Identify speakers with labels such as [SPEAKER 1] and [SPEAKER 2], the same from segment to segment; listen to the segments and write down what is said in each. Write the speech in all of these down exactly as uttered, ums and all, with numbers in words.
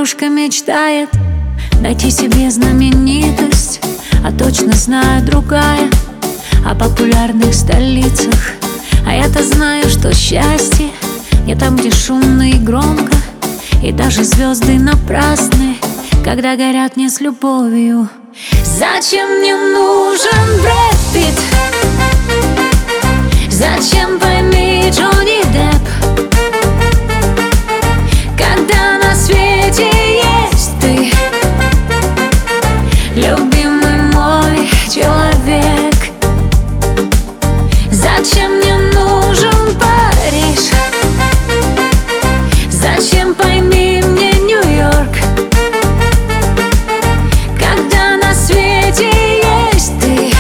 [SPEAKER 1] девушка мечтает найти себе знаменитость, а точно знаю другая о популярных столицах. А я-то знаю, что счастье не там, где шумно и громко, и даже звезды напрасны, когда горят не с любовью. Зачем мне нужен Брэд Питт? Зачем, пойми, Джонни Депп, когда на свете есть ты, любимый мой человек? Зачем мне нужен Париж? Зачем, пойми, мне Нью-Йорк, когда на свете есть ты,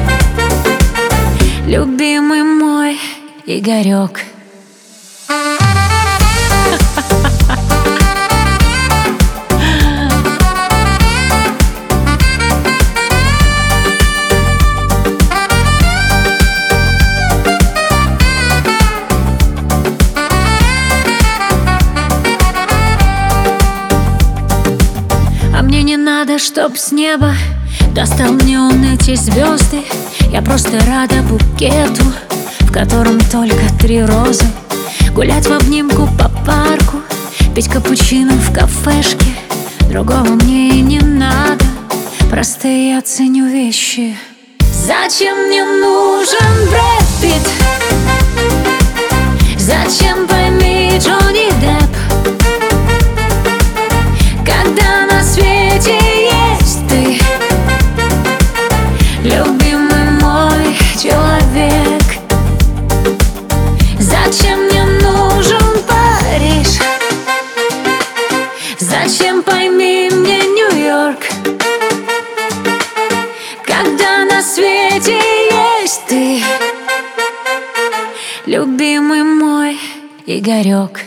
[SPEAKER 1] любимый мой Игорек? А мне не надо, чтоб с неба достал мне он эти звезды. Я просто рада букету, в котором только три розы. Гулять в обнимку по парку, пить капучино в кафешке. Другого мне и не надо, просто я ценю вещи. Зачем мне нужен Брэд Питт? Зачем, пойми, Джонни Депп, когда на свете есть ты, любимый мой человек? Зачем мне нужен Париж? Зачем, пойми, мне Нью-Йорк, когда на свете есть ты, любимый мой Игорек?